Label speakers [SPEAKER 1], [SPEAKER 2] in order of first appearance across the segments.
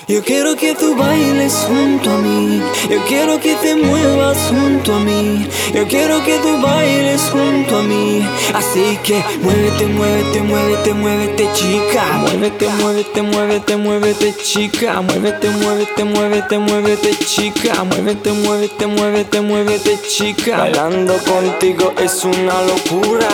[SPEAKER 1] Yo quiero que tú bailes junto a mí, yo quiero que te muevas junto a mí, yo quiero que tú bailes junto a mí. Así que muévete, muévete, muévete, muévete, chica. Muévete, muévete, muévete, muévete, chica. Muévete, muévete, muévete, muévete, chica. Muévete, muévete, muévete, muévete, chica. Bailando contigo es una locura.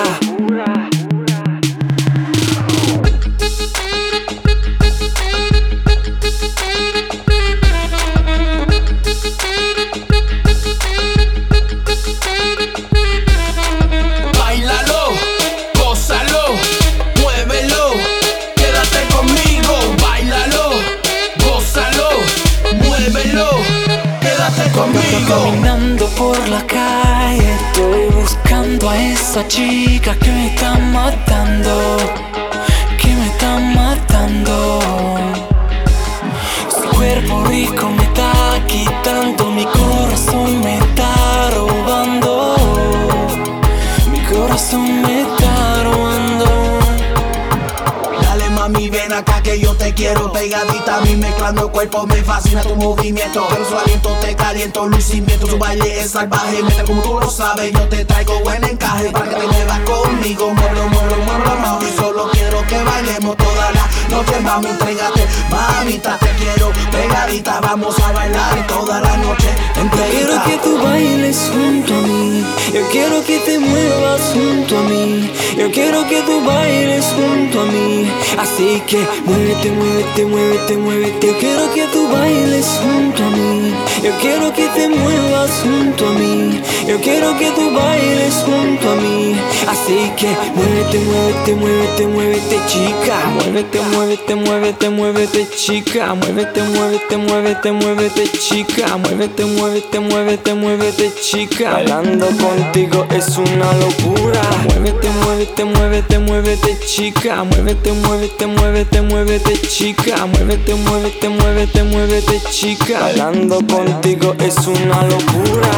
[SPEAKER 1] Cuando estoy caminando por la calle, estoy buscando a esa chica que me está matando, que me está matando. Su cuerpo rico me está quitando, mi corazón me está robando, mi corazón me está robando.
[SPEAKER 2] Dale mami, ven acá que yo te quiero pegadita a mí, mezclando el cuerpo, me fascina tu movimiento. Pero su aliento te caliento, lucimiento, su baile es salvaje. Mientras como tú lo sabes, yo te traigo buen encaje para que te muevas conmigo. Muévelo, muévelo, muévelo, mami. Solo quiero que bailemos toda la noche, mami, entrégate. Mamita, te quiero pegadita, vamos a bailar toda la noche entera.
[SPEAKER 1] Yo quiero que tú bailes junto a mí, yo quiero que te muevas junto a mí, yo quiero que tú bailes junto a mí. Así que muévete, muévete, muévete, muévete. Yo quiero que tú bailes junto a mí, yo quiero que te muevas junto a mí, yo quiero que tú bailes junto a mí. Así que muévete, muévete, muévete, muévete, chica. Muévete, muévete, muévete, muévete, chica. Muévete, muévete, muévete, muévete, chica. Muévete, muévete, muévete, muévete, chica. Bailando contigo es una locura. Muévete, muévete, muévete, muévete, chica. Muévete, muévete, muévete, muévete, chica. Muévete, muévete, muévete, muévete, chica. Bailando contigo es una locura.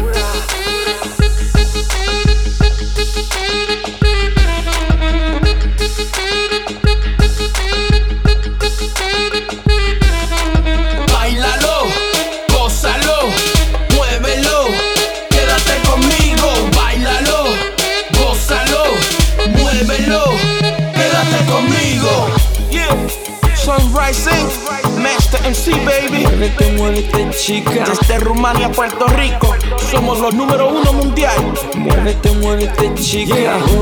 [SPEAKER 2] Sunrising, Master MC, baby.
[SPEAKER 1] Muévete, muévete, chica.
[SPEAKER 2] Desde Rumania, Puerto Rico, somos los número 1 mundial.
[SPEAKER 1] Muévete, muévete, chica.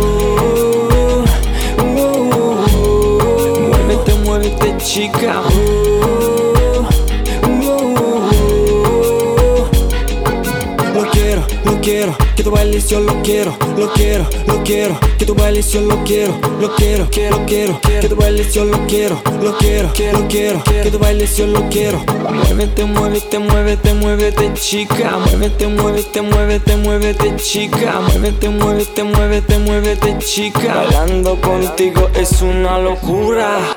[SPEAKER 1] Muévete, muévete, chica. Lo quiero, que tú bailes, yo lo quiero, lo quiero, lo quiero, que tú bailes, yo lo quiero, lo quiero, quiero, quiero, que tú bailes, yo lo quiero, lo quiero, quiero, quiero, que tú bailes, yo lo quiero. Muévete, muévete, muévete, muévete, chica. Muévete, muévete, muévete, muévete, chica. Muévete, muévete, muévete, muévete, chica. Bailando contigo es una locura.